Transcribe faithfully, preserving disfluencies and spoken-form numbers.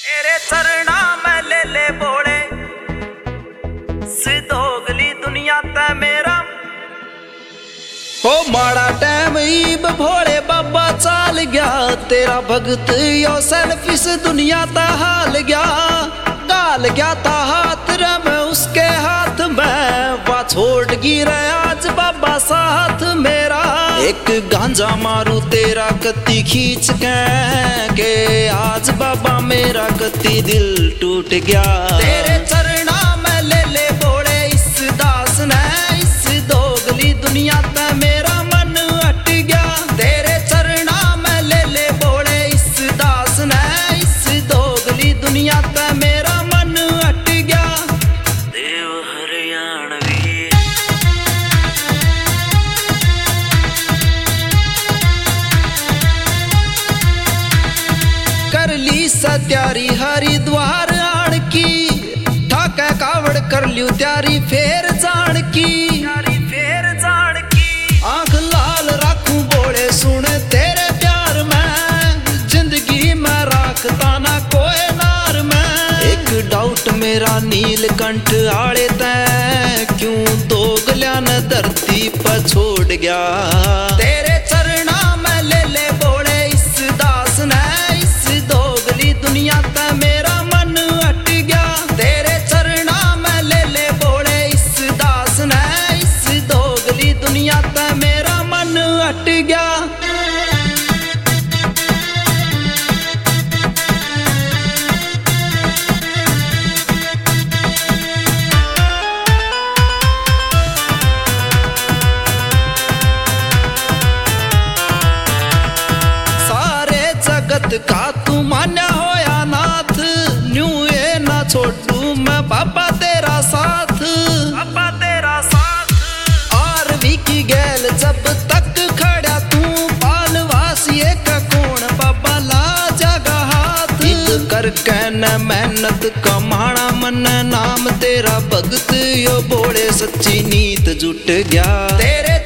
तेरे चरणा में ले ले बोले सिद्धोगली दुनिया ते मेरा हो माड़ा टाइम ईब भोले बाबा चाल गया तेरा भगत यो सेल्फिश दुनिया ता हाल गया गाल गया था हाथ रे मैं उसके हाथ में वा छोड़ गिरा आज बाबा साथ मेरा एक गांजा मारू तेरा कत्ती खींच के के आज बाबा मेरा कत्ती दिल टूट गया तेरे चरणा में ले ले बोले इस दास ने इस दोगली दुनिया ते मेरा मन हट गया तेरे चरणा में ले ले बोले इस दास ने इस दोगली दुनिया ते मेरा मन हट गया देव हरियाणवी कर ली सत्यारी हरिद्वार आण की ठाके कावड़ कर लियो त्यारी फेर जान की फेर जान की आंख लाल राखूं बोले सुन तेरे प्यार में जिंदगी में राखता ना कोई नार में एक डाउट मेरा नीलकंठ आड़े तैं क्यों दोगल्या न धरती पर छोड़ गया तेरे चरणा में ले ले बोले इस दास ने इस दोगली दुनिया ते मेरा मन हट गया तेरे चरणा में ले ले बोले इस दास ने इस दोगली दुनिया ते मेरा मन हट गया सारे जगत का तू मान्या होया नाथ न्यू ये ना छोड़ू मैं बाबा तेरा साथ बाबा तेरा साथ आरवी की गैल जब तक खड़ा तू पालवासिए का कौन बाबा ला जागा हाथ ईद करके न मेहनत कमाना मन नाम तेरा भगत यो बोले सच्ची नीत जुट गया तेरे